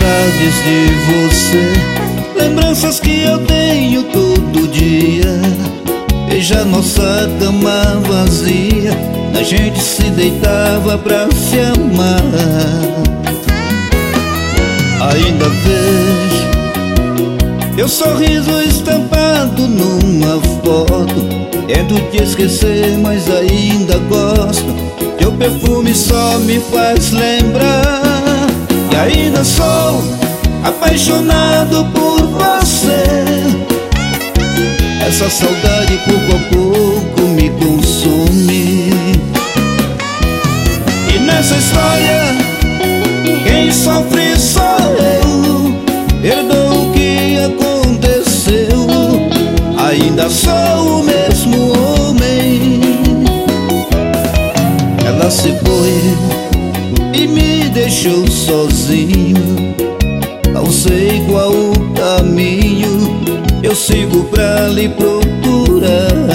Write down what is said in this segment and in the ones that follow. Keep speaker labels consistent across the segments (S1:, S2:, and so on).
S1: saudades de você, lembranças que eu tenho todo dia. Veja nossa cama vazia, a gente se deitava pra se amar. Ainda vejo teu sorriso estampado numa foto. Tento te esquecer, mas ainda gosto. Teu perfume só me faz lembrar. E ainda sou apaixonado por você. Essa saudade pouco a pouco me consome. E nessa história quem sofre sou eu. Perdoa o que aconteceu, ainda sou o mesmo homem. Ela se foi e me deixou sozinho. Não sei qual o caminho eu sigo pra lhe procurar.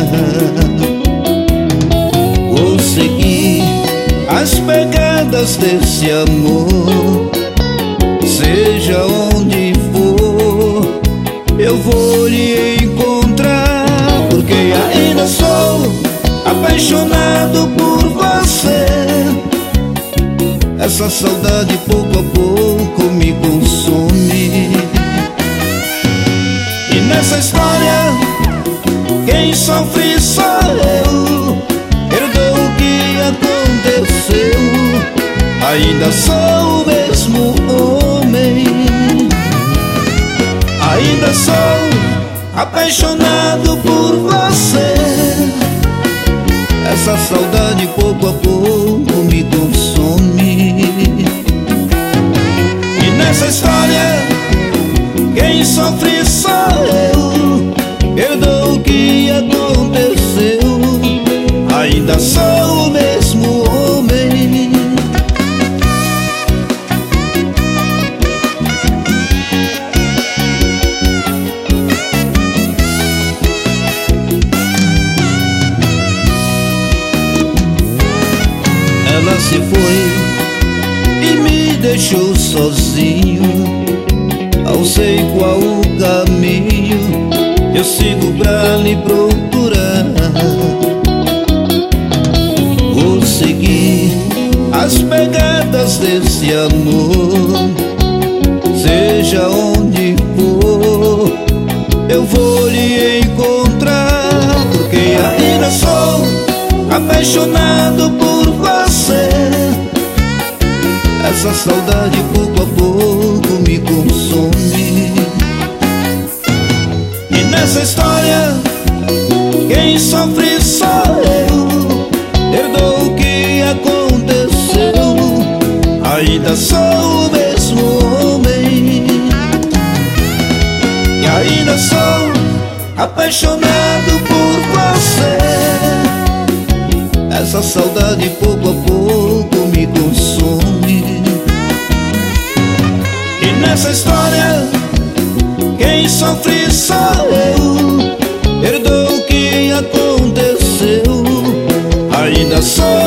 S1: Vou seguir as pegadas desse amor. Seja onde for, eu vou lhe encontrar. Porque ainda sou apaixonado por você. Essa saudade pouco a pouco me consome. E nessa história quem sofre sou eu. Perdoa o que aconteceu, ainda sou o mesmo homem. Ainda sou apaixonado por você. Essa saudade pouco a pouco me consome. E nessa história quem sofre sou eu. Perdoa o que aconteceu, ainda sou o mesmo homem. Ela se foi e me deixou sozinho. Não sei qual o caminho eu sigo pra lhe procurar. Vou seguir as pegadas desse amor. Seja onde for, eu vou lhe encontrar. Porque ainda sou apaixonado por você. Essa saudade pouco a pouco me consome. E nessa história quem sofre sou eu. Perdoa o que aconteceu, ainda sou o mesmo homem. E ainda sou apaixonado por você. Essa saudade pouco a pouco me consome. E nessa história quem sofre sou eu. Perdoa o que aconteceu, ainda sou